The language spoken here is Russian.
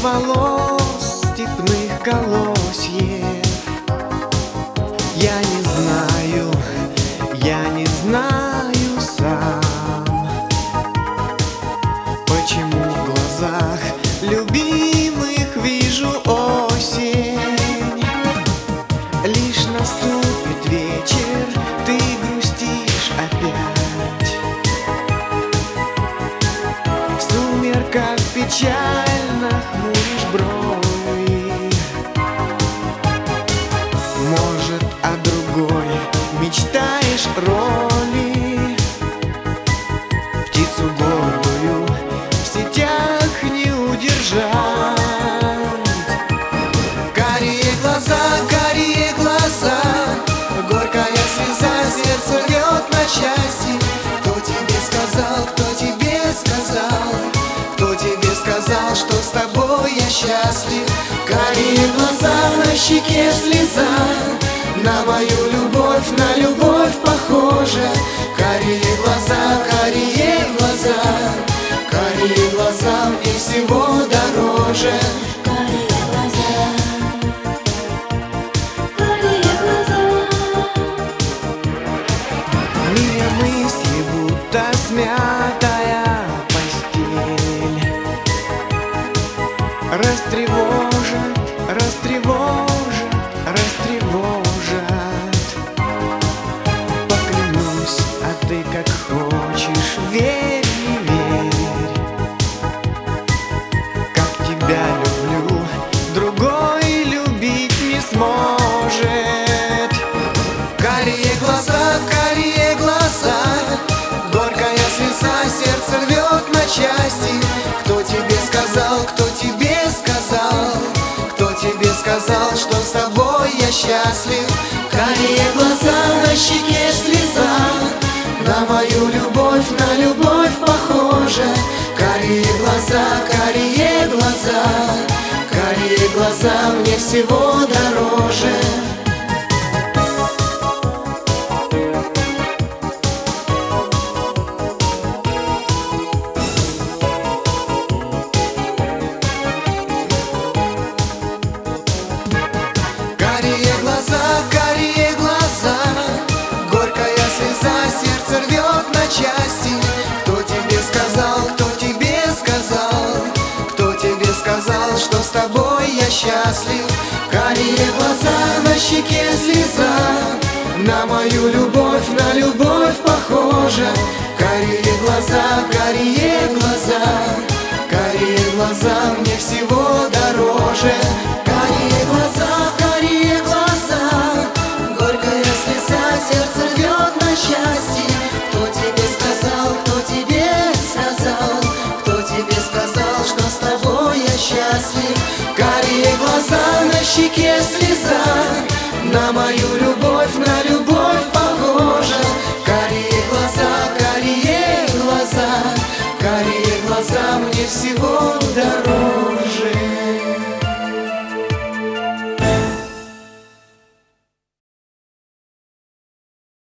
волос степных колосьев. Я не знаю сам, почему в глазах любимых вижу осень. Лишь наступит вечер, ты грустишь опять. В сумерках печально хмуришь брови. Может, о другой мечтаешь роли. Птицу гордую в сетях не удержать. Карие глаза, горькая слеза, сердце рвет на части. Кто тебе сказал, кто тебе сказал, что с тобой я счастлив? Карие глаза, на щеке слеза, на мою любовь похожа. Карие глаза, карие глаза мне всего дороже. Карие глаза. Милые мысли, будто смятая постель, растревожат. Поклянусь, а ты как хочешь, верь, не верь. Как тебя люблю, другой любить не сможет. Карие глаза, горькая слеза, сердце рвет на части. Кто тебе сказал, что с тобой я счастлив? Карие глаза, на щеке слеза, на мою любовь похожа. Карие глаза мне всего дороже. Карие глаза, горькая слеза, сердце рвет на части. Кто тебе сказал, что с тобой я счастлив? Карие глаза, на щеке слеза, на мою любовь похожа. Карие глаза мне всего дороже. Карие глаза, горькая слеза, сердце рвет на части. Кто тебе сказал, что с тобой я счастлив? Карие глаза, на щеке слеза, на мою любовь похожа. Карие глаза мне всего дороже.